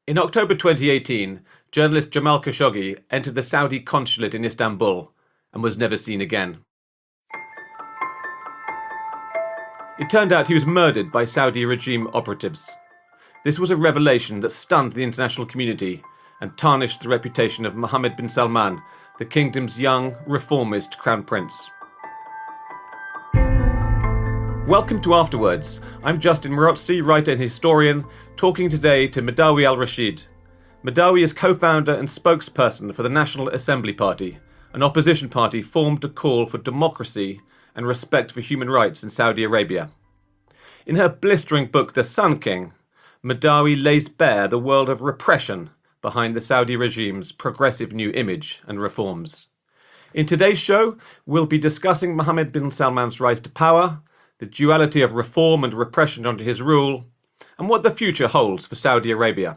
In October 2018, journalist Jamal Khashoggi entered the Saudi consulate in Istanbul and was never seen again. It turned out he was murdered by Saudi regime operatives. This was a revelation that stunned the international community and tarnished the reputation of Mohammed bin Salman, the kingdom's young, reformist crown prince. Welcome to Afterwards. I'm Justin Morozzi, writer and historian, talking today to Madawi al-Rasheed. Madawi is co-founder and spokesperson for the National Assembly Party, an opposition party formed to call for democracy and respect for human rights in Saudi Arabia. In her blistering book The Sun King, Madawi lays bare the world of repression behind the Saudi regime's progressive new image and reforms. In today's show, we'll be discussing Mohammed bin Salman's rise to power, the duality of reform and repression under his rule, and what the future holds for Saudi Arabia.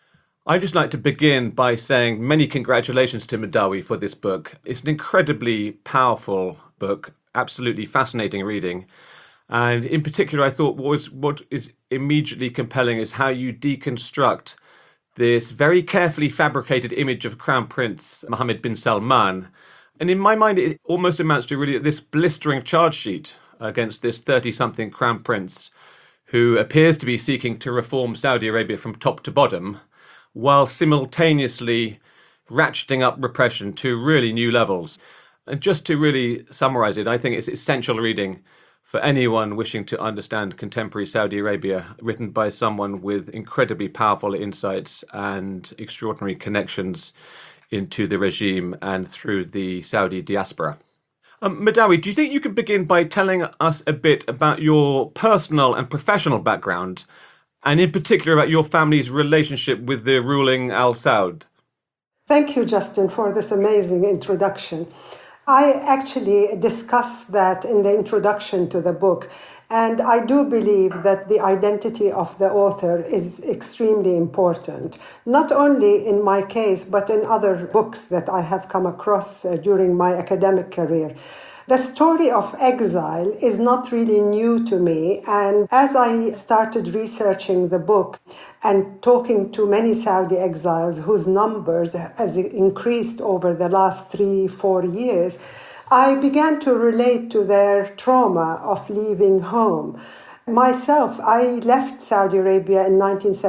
I'd just like to begin by saying many congratulations to Madawi for this book. It's an incredibly powerful book, absolutely fascinating reading. And in particular, I thought what is immediately compelling is how you deconstruct this very carefully fabricated image of Crown Prince Mohammed bin Salman. And in my mind, it almost amounts to really this blistering charge sheet against this 30-something crown prince who appears to be seeking to reform Saudi Arabia from top to bottom, while simultaneously ratcheting up repression to really new levels. And just to really summarize it, I think it's essential reading for anyone wishing to understand contemporary Saudi Arabia, written by someone with incredibly powerful insights and extraordinary connections into the regime and through the Saudi diaspora. Madawi, do you think you could begin by telling us a bit about your personal and professional background, and in particular about your family's relationship with the ruling Al Saud? Thank you, Justin, for this amazing introduction. I actually discuss that in the introduction to the book, and I do believe that the identity of the author is extremely important, not only in my case, but in other books that I have come across during my academic career. The story of exile is not really new to me, and as I started researching the book and talking to many Saudi exiles whose numbers has increased over the last 3-4 years, I began to relate to their trauma of leaving home. Myself, I left Saudi Arabia in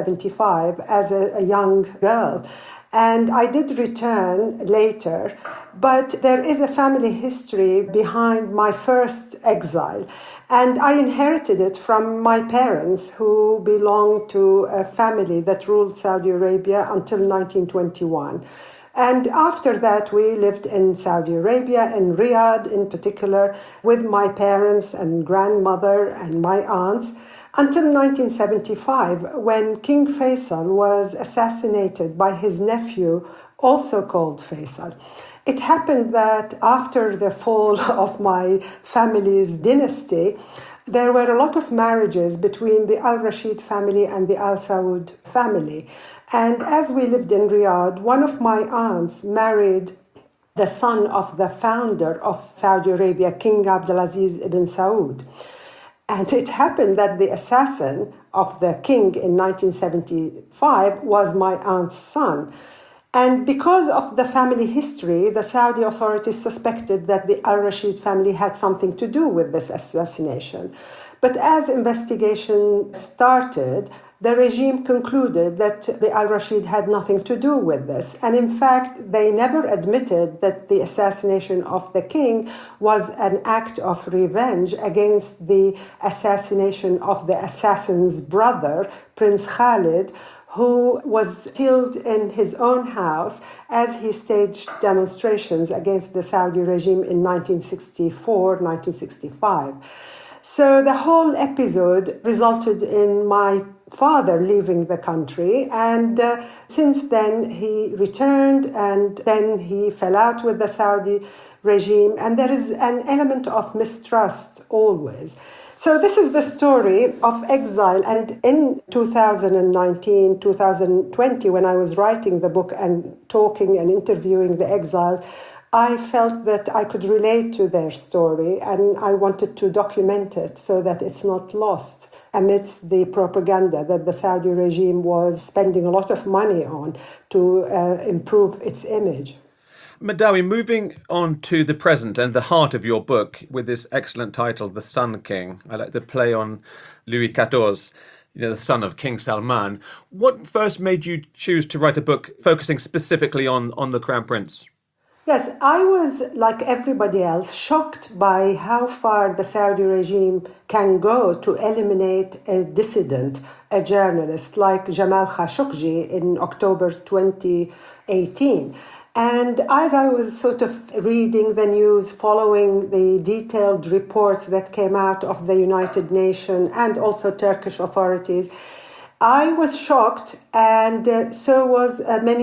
1975 as a young girl, and I did return later, but there is a family history behind my first exile, and I inherited it from my parents, who belonged to a family that ruled Saudi Arabia until 1921. And after that, we lived in Saudi Arabia, in Riyadh in particular, with my parents and grandmother and my aunts, until 1975, when King Faisal was assassinated by his nephew, also called Faisal. It happened that after the fall of my family's dynasty, there were a lot of marriages between the al-Rashid family and the Al Saud family. And as we lived in Riyadh, one of my aunts married the son of the founder of Saudi Arabia, King Abdulaziz ibn Saud. And it happened that the assassin of the king in 1975 was my aunt's son. And because of the family history, the Saudi authorities suspected that the al-Rashid family had something to do with this assassination. But as investigation started, the regime concluded that the al-Rashid had nothing to do with this. And in fact, they never admitted that the assassination of the king was an act of revenge against the assassination of the assassin's brother, Prince Khalid, who was killed in his own house as he staged demonstrations against the Saudi regime in 1964, 1965. So the whole episode resulted in my father leaving the country, and since then he returned, and then he fell out with the Saudi regime, and there is an element of mistrust always. So this is the story of exile. And in 2019, 2020, when I was writing the book and talking and interviewing the exiles, I felt that I could relate to their story and I wanted to document it so that it's not lost amidst the propaganda that the Saudi regime was spending a lot of money on to improve its image. Madawi, moving on to the present and the heart of your book with this excellent title, The Sun King. I like the play on Louis XIV, the son of King Salman. What first made you choose to write a book focusing specifically on the Crown Prince? Yes, I was, like everybody else, shocked by how far the Saudi regime can go to eliminate a dissident, a journalist like Jamal Khashoggi in October 2018. And as I was sort of reading the news, following the detailed reports that came out of the United Nations and also Turkish authorities, I was shocked, and so was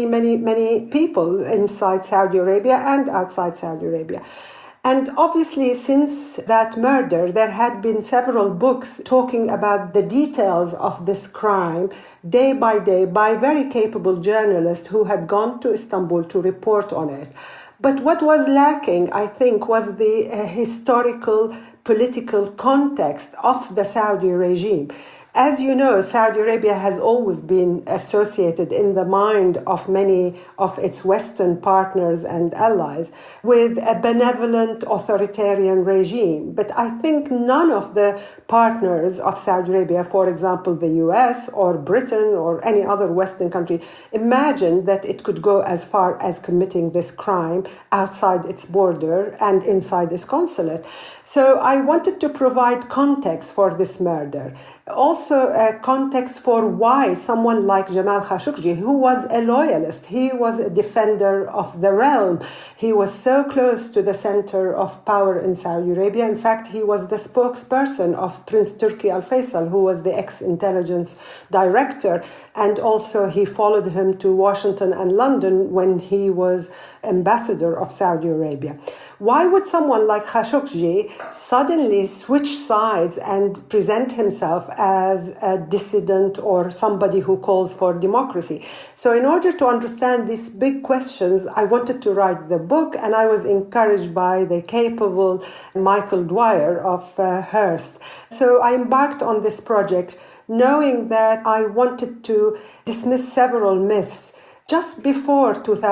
many people inside Saudi Arabia and outside Saudi Arabia. And obviously, since that murder, there had been several books talking about the details of this crime, day by day, by very capable journalists who had gone to Istanbul to report on it. But what was lacking, I think, was the historical, political context of the Saudi regime. As you know, Saudi Arabia has always been associated in the mind of many of its Western partners and allies with a benevolent authoritarian regime. But I think none of the partners of Saudi Arabia, for example, the US or Britain or any other Western country, imagined that it could go as far as committing this crime outside its border and inside its consulate. So I wanted to provide context for this murder. Also, a context for why someone like Jamal Khashoggi, who was a loyalist, he was a defender of the realm. He was so close to the center of power in Saudi Arabia. In fact, he was the spokesperson of Prince Turki Al Faisal, who was the ex-intelligence director. And also he followed him to Washington and London when he was ambassador of Saudi Arabia. Why would someone like Khashoggi suddenly switch sides and present himself as a dissident or somebody who calls for democracy? So in order to understand these big questions, I wanted to write the book, and I was encouraged by the capable Michael Dwyer of Hearst. So I embarked on this project knowing that I wanted to dismiss several myths. Just before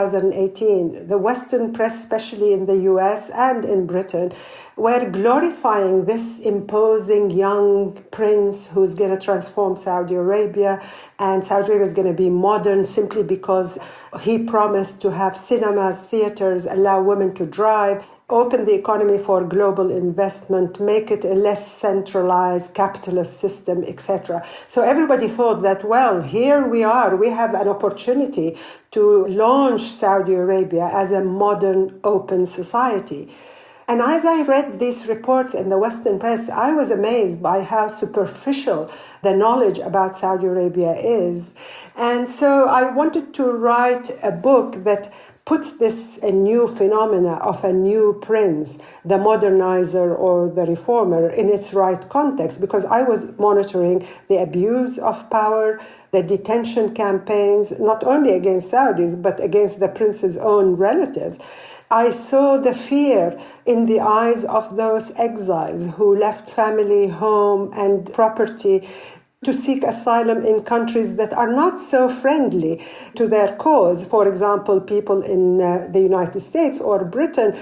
2018, the Western press, especially in the US and in Britain, were glorifying this imposing young prince who's going to transform Saudi Arabia, and Saudi Arabia is going to be modern simply because he promised to have cinemas, theaters, allow women to drive, open the economy for global investment, make it a less centralized capitalist system, etc. So everybody thought that, well, here we are, we have an opportunity to launch Saudi Arabia as a modern, open society. And as I read these reports in the Western press, I was amazed by how superficial the knowledge about Saudi Arabia is. And so I wanted to write a book that puts this a new phenomena of a new prince, the modernizer or the reformer, in its right context, because I was monitoring the abuse of power, the detention campaigns, not only against Saudis, but against the prince's own relatives. I saw the fear in the eyes of those exiles who left family, home, and property to seek asylum in countries that are not so friendly to their cause. For example, people in the United States or Britain.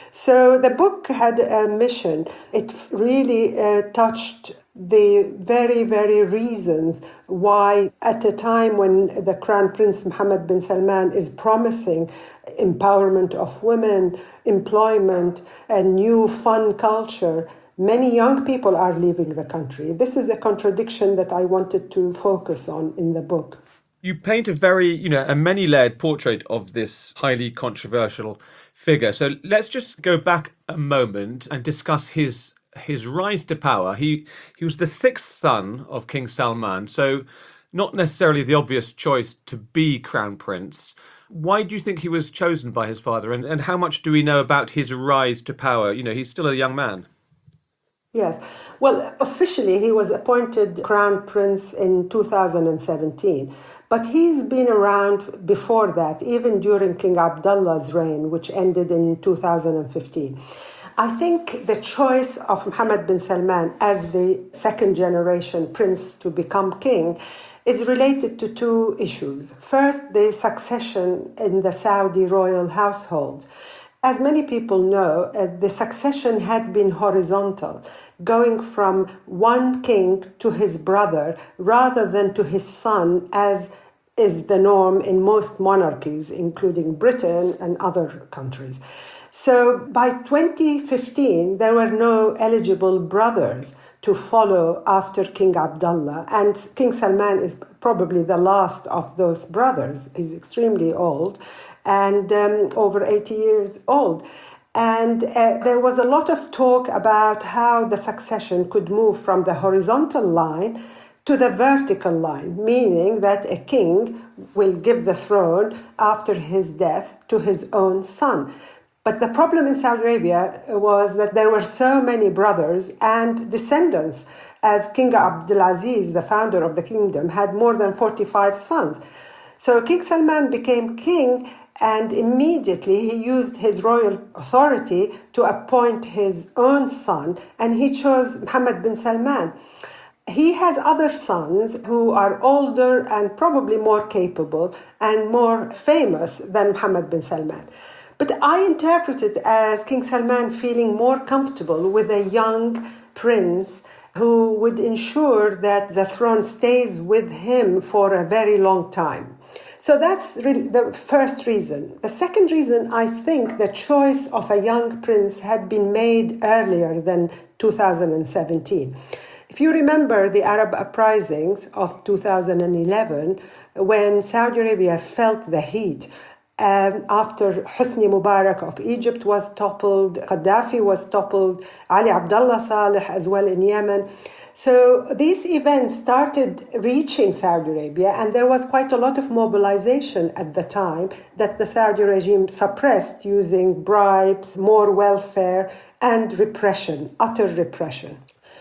So the book had a mission. It really touched the very, very reasons why at a time when the Crown Prince Mohammed bin Salman is promising empowerment of women, employment, a new fun culture, many young people are leaving the country. This is a contradiction that I wanted to focus on in the book. You paint a very, a many-layered portrait of this highly controversial figure. So let's just go back a moment and discuss his rise to power. He was the sixth son of King Salman, so not necessarily the obvious choice to be crown prince. Why do you think he was chosen by his father, and how much do we know about his rise to power? He's still a young man. Yes. Well, officially, he was appointed crown prince in 2017, but he's been around before that, even during King Abdullah's reign, which ended in 2015. I think the choice of Mohammed bin Salman as the second generation prince to become king is related to two issues. First, the succession in the Saudi royal household. As many people know, the succession had been horizontal, going from one king to his brother rather than to his son, as is the norm in most monarchies, including Britain and other countries. So by 2015, there were no eligible brothers to follow after King Abdullah. And King Salman is probably the last of those brothers. He's extremely old and over 80 years old. And there was a lot of talk about how the succession could move from the horizontal line to the vertical line, meaning that a king will give the throne after his death to his own son. But the problem in Saudi Arabia was that there were so many brothers and descendants, as King Abdulaziz, the founder of the kingdom, had more than 45 sons. So King Salman became king, and immediately he used his royal authority to appoint his own son, and he chose Mohammed bin Salman. He has other sons who are older and probably more capable and more famous than Mohammed bin Salman. But I interpret it as King Salman feeling more comfortable with a young prince who would ensure that the throne stays with him for a very long time. So that's really the first reason. The second reason, I think the choice of a young prince had been made earlier than 2017. If you remember the Arab uprisings of 2011, when Saudi Arabia felt the heat, after Hosni Mubarak of Egypt was toppled, Gaddafi was toppled, Ali Abdullah Saleh as well in Yemen. So these events started reaching Saudi Arabia, and there was quite a lot of mobilization at the time that the Saudi regime suppressed using bribes, more welfare, and repression, utter repression.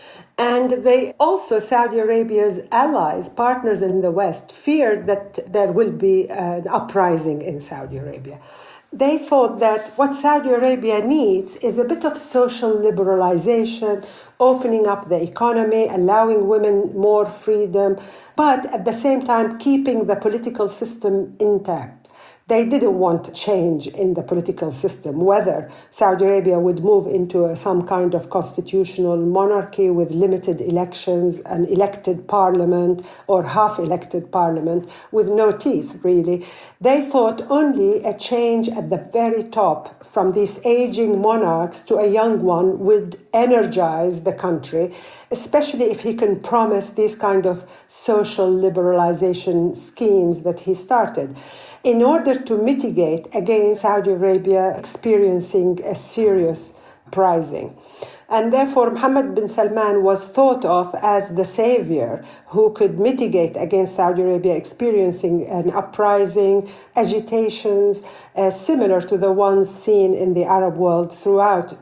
And they also, Saudi Arabia's allies, partners in the West, feared that there will be an uprising in Saudi Arabia. They thought that what Saudi Arabia needs is a bit of social liberalization, opening up the economy, allowing women more freedom, but at the same time keeping the political system intact. They didn't want change in the political system, whether Saudi Arabia would move into some kind of constitutional monarchy with limited elections, an elected parliament, or half-elected parliament with no teeth, really. They thought only a change at the very top from these aging monarchs to a young one would energize the country, especially if he can promise these kind of social liberalization schemes that he started, in order to mitigate against Saudi Arabia experiencing a serious uprising. And therefore, Mohammed bin Salman was thought of as the savior who could mitigate against Saudi Arabia experiencing an uprising, agitations similar to the ones seen in the Arab world throughout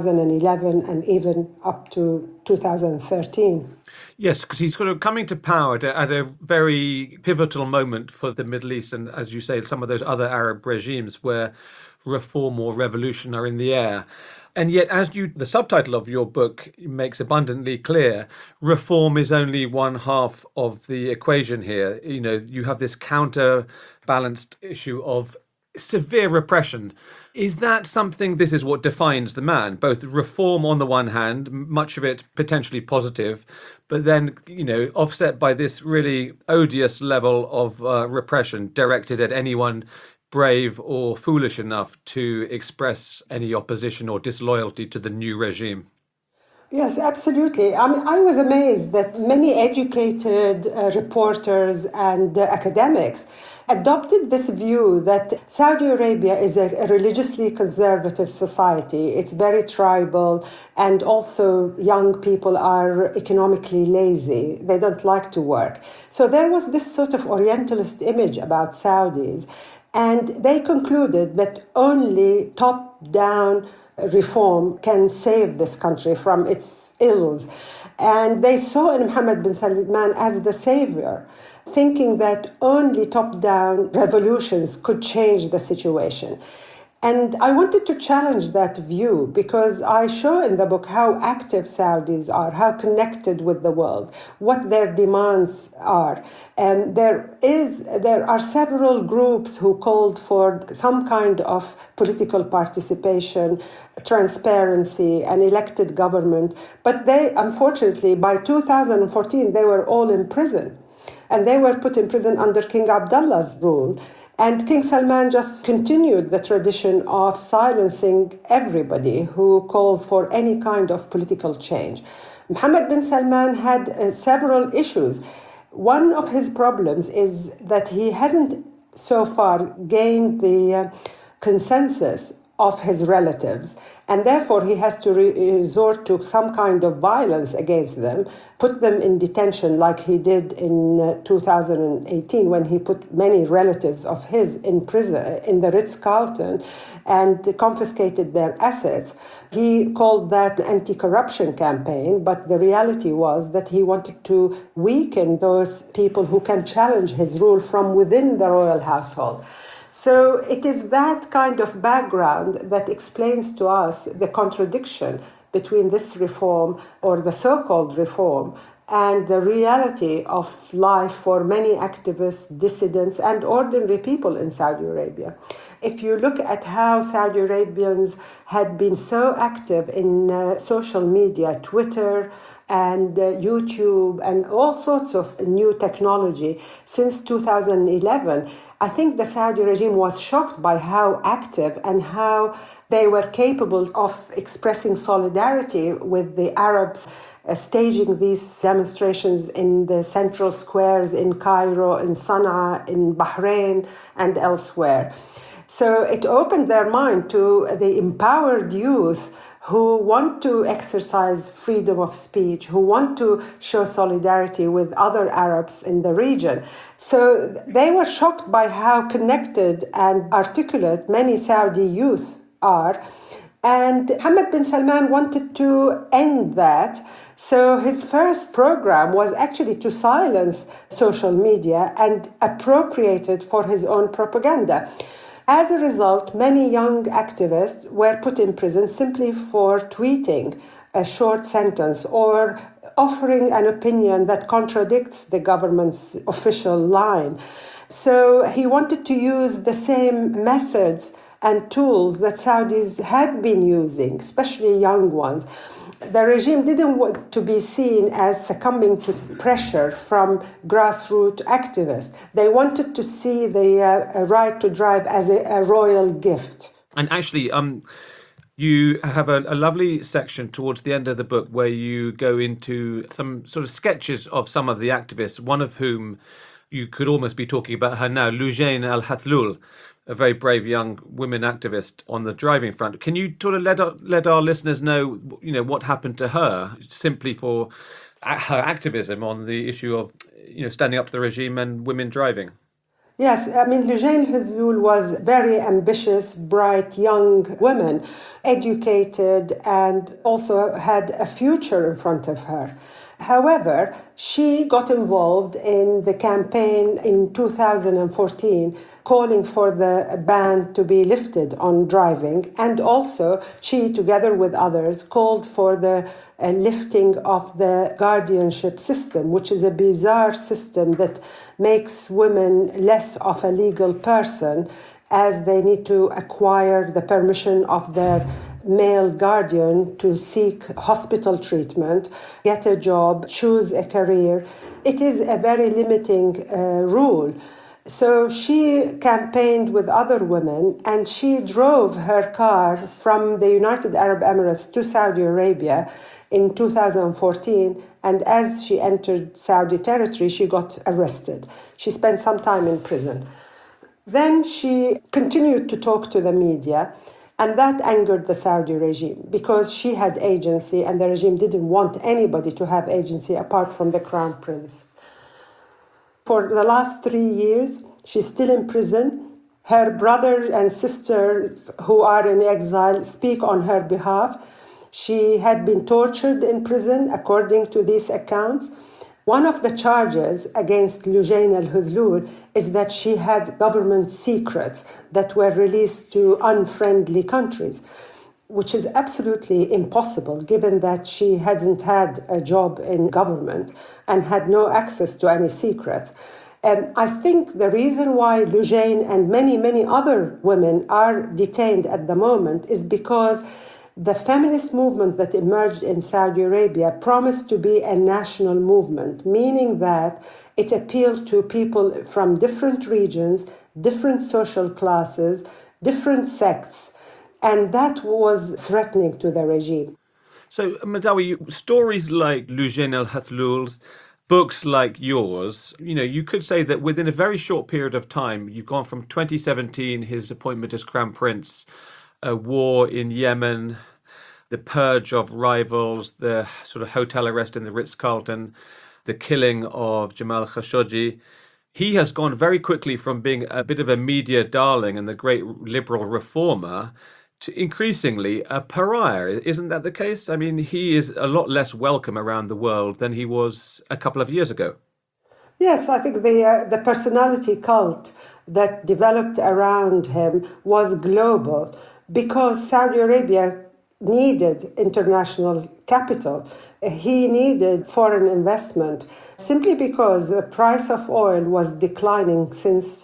2011 and even up to 2013. Yes, because he's sort of coming to power at a very pivotal moment for the Middle East, and as you say, some of those other Arab regimes where reform or revolution are in the air. And yet, the subtitle of your book makes abundantly clear, reform is only one half of the equation here. You know, you have this counterbalanced issue of severe repression. Is that something, this is what defines the man, both reform on the one hand, much of it potentially positive, but then, you know, offset by this really odious level of repression directed at anyone brave or foolish enough to express any opposition or disloyalty to the new regime? Yes, absolutely. I mean, I was amazed that many educated reporters and academics adopted this view that Saudi Arabia is a religiously conservative society. It's very tribal, and also young people are economically lazy. They don't like to work. So there was this sort of Orientalist image about Saudis, and they concluded that only top-down reform can save this country from its ills. And they saw in Mohammed bin Salman as the savior, thinking that only top-down revolutions could change the situation. And I wanted to challenge that view because I show in the book how active Saudis are, how connected with the world, what their demands are. And there are several groups who called for some kind of political participation, transparency, and elected government. But they, unfortunately, by 2014, they were all in prison. And they were put in prison under King Abdullah's rule. And King Salman just continued the tradition of silencing everybody who calls for any kind of political change. Mohammed bin Salman had several issues. One of his problems is that he hasn't so far gained the consensus of his relatives, and therefore he has to resort to some kind of violence against them, put them in detention like he did in 2018 when he put many relatives of his in prison in the Ritz-Carlton and confiscated their assets. He called that anti-corruption campaign, but the reality was that he wanted to weaken those people who can challenge his rule from within the royal household. So it is that kind of background that explains to us the contradiction between this reform or the so-called reform and the reality of life for many activists, dissidents, and ordinary people in Saudi Arabia. If you look at how Saudi Arabians had been so active in social media, Twitter and YouTube and all sorts of new technology since 2011, I think the Saudi regime was shocked by how active and how they were capable of expressing solidarity with the Arabs, staging these demonstrations in the central squares in Cairo, in Sana'a, in Bahrain, and elsewhere. So it opened their mind to the empowered youth who want to exercise freedom of speech, who want to show solidarity with other Arabs in the region. So they were shocked by how connected and articulate many Saudi youth are. And Mohammed bin Salman wanted to end that. So his first program was actually to silence social media and appropriate it for his own propaganda. As a result, many young activists were put in prison simply for tweeting a short sentence or offering an opinion that contradicts the government's official line. So he wanted to use the same methods and tools that Saudis had been using, especially young ones. The regime didn't want to be seen as succumbing to pressure from grassroots activists. They wanted to see the right to drive as a royal gift. And actually, you have a lovely section towards the end of the book where you go into some sort of sketches of some of the activists, one of whom you could almost be talking about her now, Loujain Al-Hathloul, a very brave young women activist on the driving front. Can you sort of let our listeners know, what happened to her simply for her activism on the issue of, standing up to the regime and women driving? Yes, Loujain Al-Hathloul was very ambitious, bright young woman, educated, and also had a future in front of her. However, she got involved in the campaign in 2014 calling for the ban to be lifted on driving, and also she, together with others, called for the lifting of the guardianship system, which is a bizarre system that makes women less of a legal person as they need to acquire the permission of their male guardian to seek hospital treatment, get a job, choose a career. It is a very limiting rule. So she campaigned with other women and she drove her car from the United Arab Emirates to Saudi Arabia in 2014. And as she entered Saudi territory, she got arrested. She spent some time in prison. Then she continued to talk to the media, and that angered the Saudi regime because she had agency and the regime didn't want anybody to have agency apart from the crown prince. For the last 3 years, she's still in prison. Her brother and sisters who are in exile speak on her behalf. She had been tortured in prison, according to these accounts. One of the charges against Lujain al-Hudlul is that she had government secrets that were released to unfriendly countries, which is absolutely impossible given that she hasn't had a job in government and had no access to any secrets. And I think the reason why Lujain and many, many other women are detained at the moment is because the feminist movement that emerged in Saudi Arabia promised to be a national movement, meaning that it appealed to people from different regions, different social classes, different sects, and that was threatening to the regime. So, Madawi, stories like Lujain al-Hudlul's, books like yours, you could say that within a very short period of time, you've gone from 2017, his appointment as Crown Prince, a war in Yemen, the purge of rivals, the sort of hotel arrest in the Ritz-Carlton, the killing of Jamal Khashoggi. He has gone very quickly from being a bit of a media darling and the great liberal reformer to increasingly a pariah. Isn't that the case? I mean, he is a lot less welcome around the world than he was a couple of years ago. Yes, I think the personality cult that developed around him was global because Saudi Arabia needed international capital. He needed foreign investment simply because the price of oil was declining since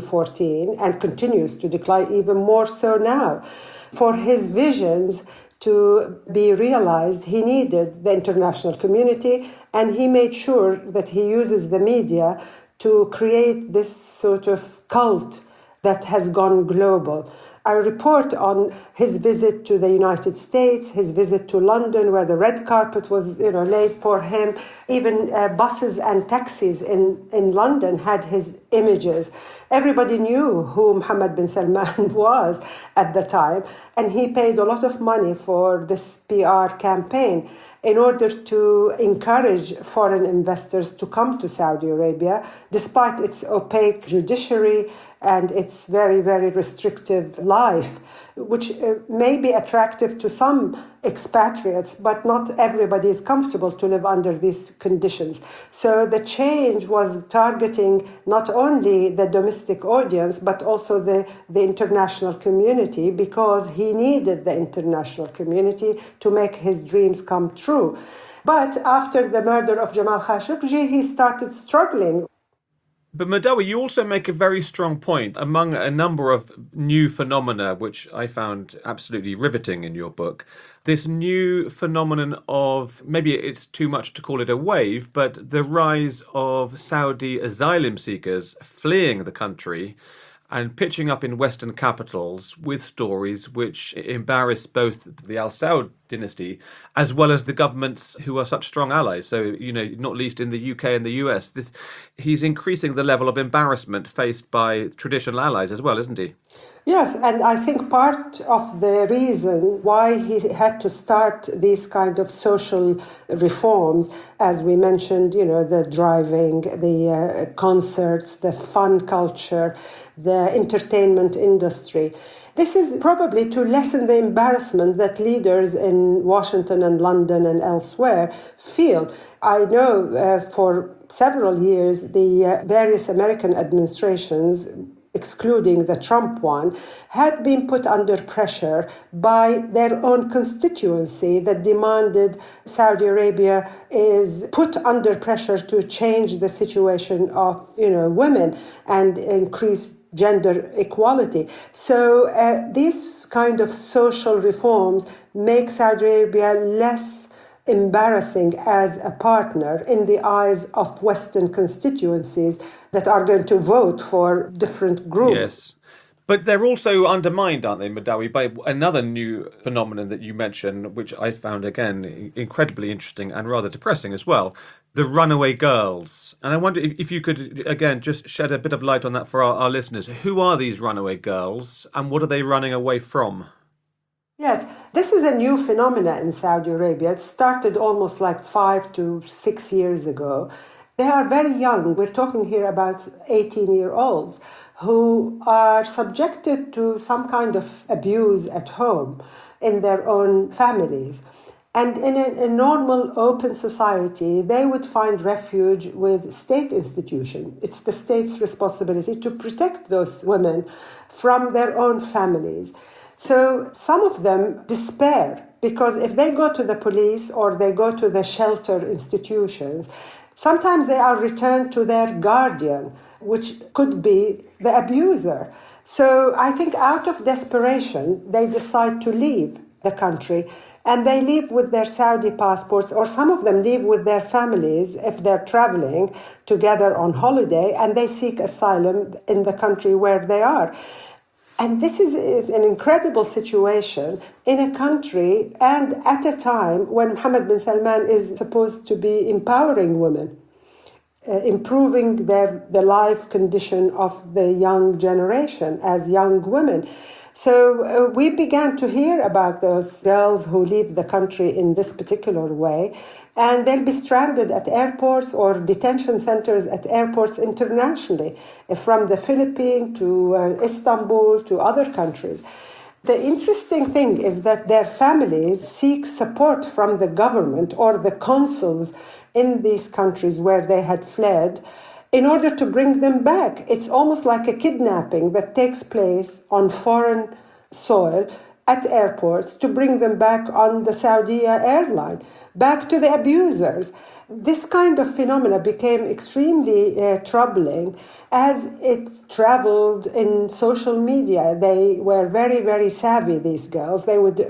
2014 and continues to decline even more so now. For his visions to be realized, he needed the international community, and he made sure that he uses the media to create this sort of cult that has gone global. I report on his visit to the United States, his visit to London, where the red carpet was, laid for him. Even buses and taxis in London had his images. Everybody knew who Mohammed bin Salman was at the time, and he paid a lot of money for this PR campaign in order to encourage foreign investors to come to Saudi Arabia, despite its opaque judiciary and its very, very restrictive life, which may be attractive to some expatriates, but not everybody is comfortable to live under these conditions. So the change was targeting not only the domestic audience, but also the international community, because he needed the international community to make his dreams come true. But after the murder of Jamal Khashoggi, he started struggling. But Madawi, you also make a very strong point among a number of new phenomena, which I found absolutely riveting in your book. This new phenomenon of, maybe it's too much to call it a wave, but the rise of Saudi asylum seekers fleeing the country and pitching up in Western capitals with stories which embarrass both the Al Saud dynasty as well as the governments who are such strong allies. So, not least in the UK and the US, he's increasing the level of embarrassment faced by traditional allies as well, isn't he? Yes, and I think part of the reason why he had to start these kind of social reforms, as we mentioned, the driving, the concerts, the fun culture, the entertainment industry. This is probably to lessen the embarrassment that leaders in Washington and London and elsewhere feel. I know for several years the various American administrations, excluding the Trump one, had been put under pressure by their own constituency that demanded Saudi Arabia is put under pressure to change the situation of women and increase gender equality. So these kind of social reforms make Saudi Arabia less embarrassing as a partner in the eyes of Western constituencies that are going to vote for different groups. Yes. But they're also undermined, aren't they, Madawi, by another new phenomenon that you mentioned, which I found, again, incredibly interesting and rather depressing as well, the runaway girls. And I wonder if you could, again, just shed a bit of light on that for our listeners. Who are these runaway girls and what are they running away from? Yes, this is a new phenomenon in Saudi Arabia. It started almost like 5 to 6 years ago. They are very young. We're talking here about 18-year-olds who are subjected to some kind of abuse at home in their own families. And in a normal, open society, they would find refuge with state institutions. It's the state's responsibility to protect those women from their own families. So some of them despair because if they go to the police or they go to the shelter institutions, sometimes they are returned to their guardian, which could be the abuser. So I think out of desperation, they decide to leave the country, and they leave with their Saudi passports, or some of them leave with their families if they're traveling together on holiday, and they seek asylum in the country where they are. And this is an incredible situation in a country and at a time when Mohammed bin Salman is supposed to be empowering women, improving the life condition of the young generation as young women. So we began to hear about those girls who leave the country in this particular way, and they'll be stranded at airports or detention centers at airports internationally, from the Philippines to Istanbul to other countries. The interesting thing is that their families seek support from the government or the consuls in these countries where they had fled in order to bring them back. It's almost like a kidnapping that takes place on foreign soil at airports to bring them back on the Saudi airline, back to the abusers. This kind of phenomena became extremely troubling as it traveled in social media. They were very, very savvy, these girls. They would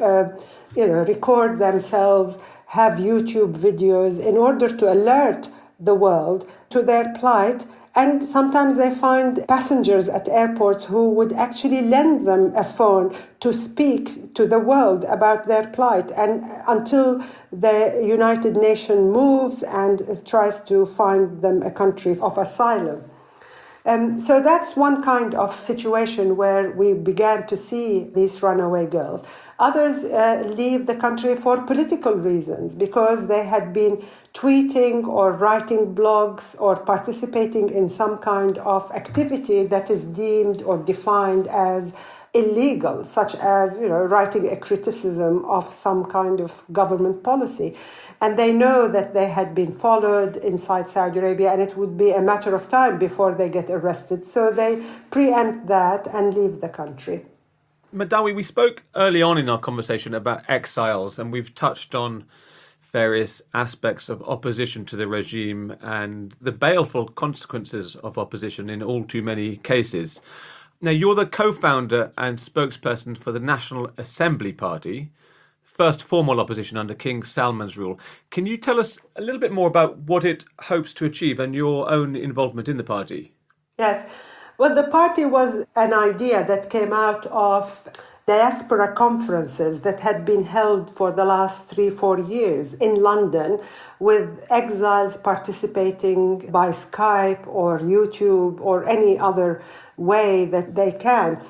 record themselves, have YouTube videos in order to alert the world to their plight. And sometimes they find passengers at airports who would actually lend them a phone to speak to the world about their plight, and until the United Nations moves and tries to find them a country of asylum. So that's one kind of situation where we began to see these runaway girls. Others leave the country for political reasons because they had been tweeting or writing blogs or participating in some kind of activity that is deemed or defined as illegal, such as writing a criticism of some kind of government policy. And they know that they had been followed inside Saudi Arabia and it would be a matter of time before they get arrested. So they preempt that and leave the country. Madawi, we spoke early on in our conversation about exiles, and we've touched on various aspects of opposition to the regime and the baleful consequences of opposition in all too many cases. Now, you're the co-founder and spokesperson for the National Assembly Party, first formal opposition under King Salman's rule. Can you tell us a little bit more about what it hopes to achieve and your own involvement in the party? Yes. Well, the party was an idea that came out of diaspora conferences that had been held for the last 3-4 years in London, with exiles participating by Skype or YouTube or any other way that they can.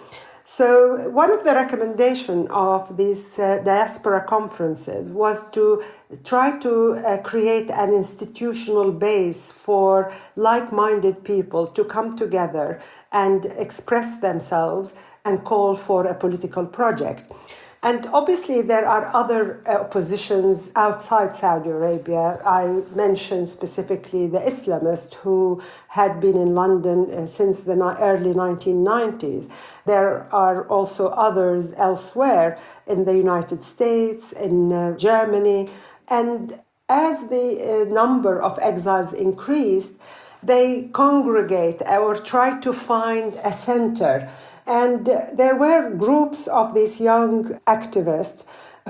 So one of the recommendations of these diaspora conferences was to try to create an institutional base for like-minded people to come together and express themselves and call for a political project. And obviously there are other oppositions outside Saudi Arabia. I mentioned specifically the Islamists who had been in London since the early 1990s. There are also others elsewhere in the United States, in Germany. And as the number of exiles increased, they congregate or try to find a center. And there were groups of these young activists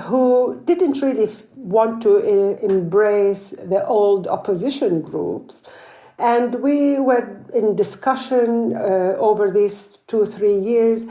who didn't really want to embrace the old opposition groups. And we were in discussion over these 2-3 years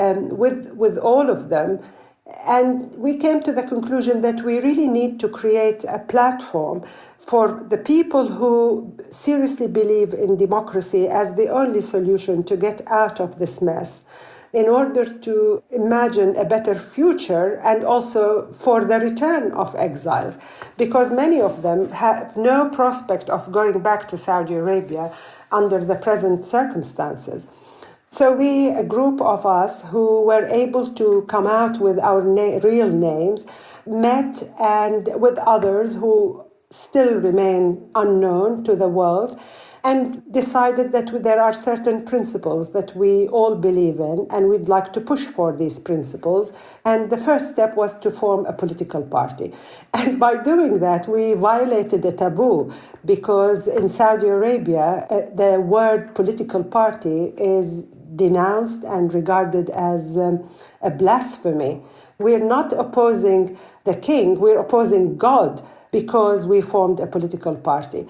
with all of them. And we came to the conclusion that we really need to create a platform for the people who seriously believe in democracy as the only solution to get out of this mess, in order to imagine a better future and also for the return of exiles, because many of them have no prospect of going back to Saudi Arabia under the present circumstances. So we, a group of us who were able to come out with our real names, met and with others who still remain unknown to the world, and decided that there are certain principles that we all believe in and we'd like to push for these principles. And the first step was to form a political party. And by doing that, we violated a taboo, because in Saudi Arabia, the word political party is denounced and regarded as a blasphemy. We're not opposing the king, we're opposing God, because we formed a political party.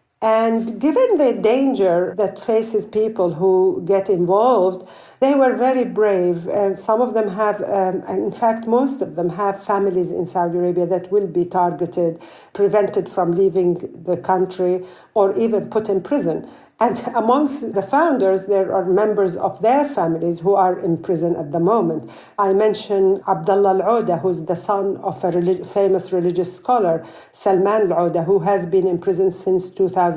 And given the danger that faces people who get involved, they were very brave. And some of them have, in fact, most of them have families in Saudi Arabia that will be targeted, prevented from leaving the country, or even put in prison. And amongst the founders, there are members of their families who are in prison at the moment. I mentioned Abdullah Al-Ouda, who's the son of a famous religious scholar, Salman Al-Ouda, who has been in prison since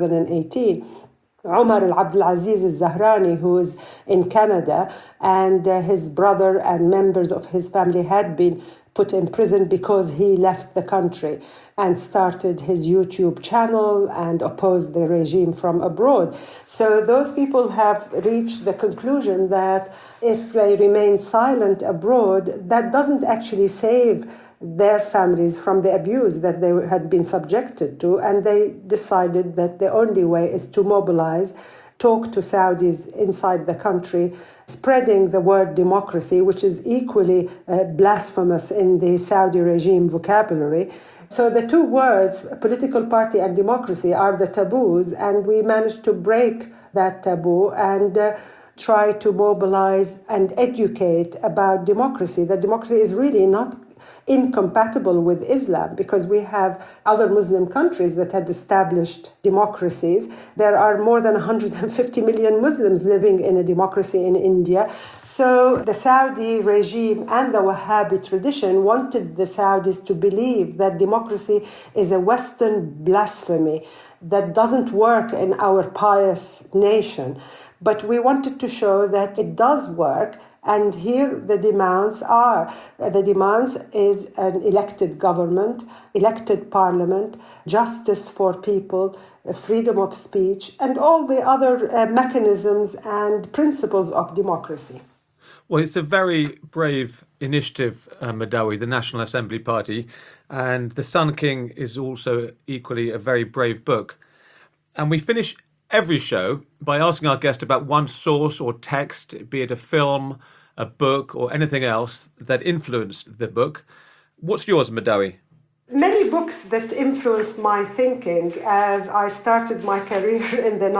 2018. Umar Al-Abdulaziz Al-Zahrani, who is in Canada, and his brother and members of his family had been put in prison because he left the country and started his YouTube channel and opposed the regime from abroad. So those people have reached the conclusion that if they remain silent abroad, that doesn't actually save their families from the abuse that they had been subjected to. And they decided that the only way is to mobilize, talk to Saudis inside the country, spreading the word democracy, which is equally blasphemous in the Saudi regime vocabulary. So the two words, political party and democracy, are the taboos, and we managed to break that taboo and try to mobilize and educate about democracy. That democracy is really not incompatible with Islam, because we have other Muslim countries that had established democracies. There are more than 150 million Muslims living in a democracy in India. So the Saudi regime and the Wahhabi tradition wanted the Saudis to believe that democracy is a Western blasphemy that doesn't work in our pious nation. But we wanted to show that it does work. And here the demands are. The demands is an elected government, elected parliament, justice for people, freedom of speech, and all the other mechanisms and principles of democracy. Well, it's a very brave initiative, Madawi, the National Assembly Party, and The Sun King is also equally a very brave book. And we finish every show by asking our guest about one source or text, be it a film, a book, or anything else that influenced the book. What's yours, Madawi? Many books that influenced my thinking as I started my career in the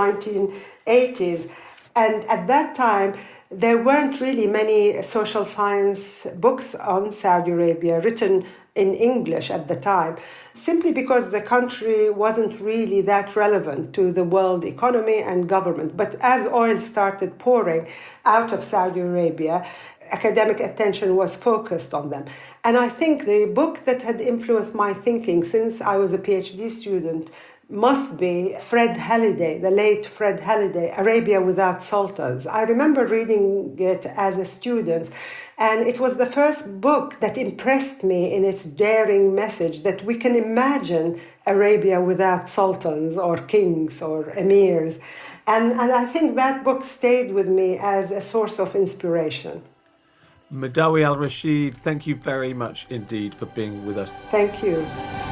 1980s. And at that time, there weren't really many social science books on Saudi Arabia written in English at the time, simply because the country wasn't really that relevant to the world economy and government. But as oil started pouring out of Saudi Arabia, academic attention was focused on them. And I think the book that had influenced my thinking since I was a PhD student must be Fred Halliday, the late Fred Halliday, Arabia Without Sultans. I remember reading it as a student, and it was the first book that impressed me in its daring message that we can imagine Arabia without sultans or kings or emirs. And I think that book stayed with me as a source of inspiration. Madawi Al-Rasheed, thank you very much indeed for being with us. Thank you.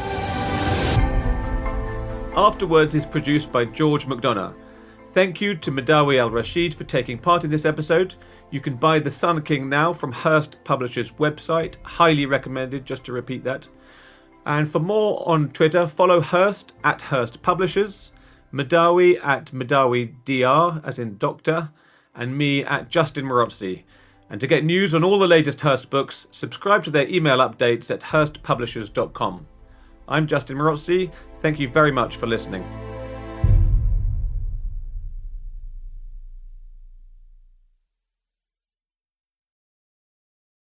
Afterwards is produced by George McDonough. Thank you to Madawi Al-Rasheed for taking part in this episode. You can buy The Sun King now from Hearst Publishers' website. Highly recommended, just to repeat that. And for more on Twitter, follow Hearst at Hearst Publishers, Madawi at Madawi DR, as in doctor, and me at Justin Morozzi. And to get news on all the latest Hearst books, subscribe to their email updates at hearstpublishers.com. I'm Justin Morozzi. Thank you very much for listening.